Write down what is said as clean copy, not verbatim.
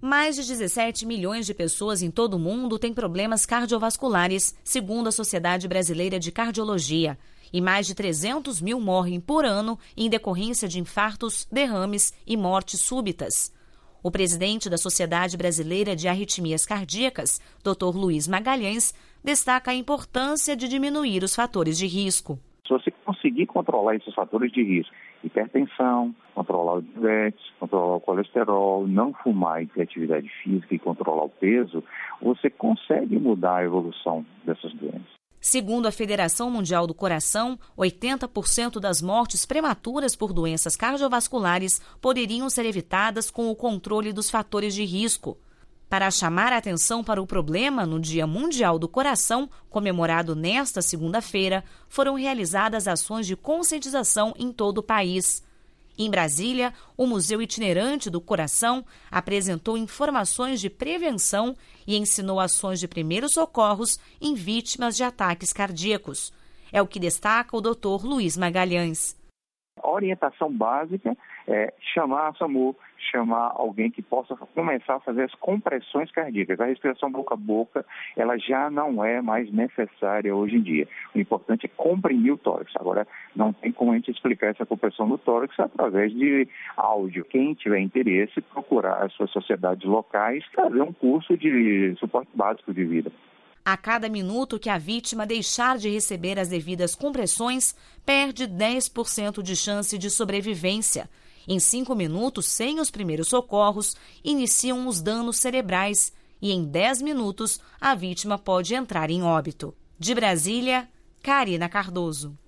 Mais de 17 milhões de pessoas em todo o mundo têm problemas cardiovasculares, segundo a Sociedade Brasileira de Cardiologia. E mais de 300 mil morrem por ano em decorrência de infartos, derrames e mortes súbitas. O presidente da Sociedade Brasileira de Arritmias Cardíacas, Dr. Luiz Magalhães, destaca a importância de diminuir os fatores de risco. Se você conseguir controlar esses fatores de risco, hipertensão, controlar o diabetes, controlar o colesterol, não fumar e ter atividade física e controlar o peso, você consegue mudar a evolução dessas doenças. Segundo a Federação Mundial do Coração, 80% das mortes prematuras por doenças cardiovasculares poderiam ser evitadas com o controle dos fatores de risco. Para chamar a atenção para o problema, no Dia Mundial do Coração, comemorado nesta segunda-feira, foram realizadas ações de conscientização em todo o país. Em Brasília, o Museu Itinerante do Coração apresentou informações de prevenção e ensinou ações de primeiros socorros em vítimas de ataques cardíacos. É o que destaca o Dr. Luiz Magalhães. A orientação básica é chamar a SAMU, chamar alguém que possa começar a fazer as compressões cardíacas. A respiração boca a boca, ela já não é mais necessária hoje em dia. O importante é comprimir o tórax. Agora, não tem como a gente explicar essa compressão do tórax através de áudio. Quem tiver interesse, procurar as suas sociedades locais, fazer um curso de suporte básico de vida. A cada minuto que a vítima deixar de receber as devidas compressões, perde 10% de chance de sobrevivência. Em 5 minutos, sem os primeiros socorros, iniciam os danos cerebrais e em 10 minutos a vítima pode entrar em óbito. De Brasília, Karina Cardoso.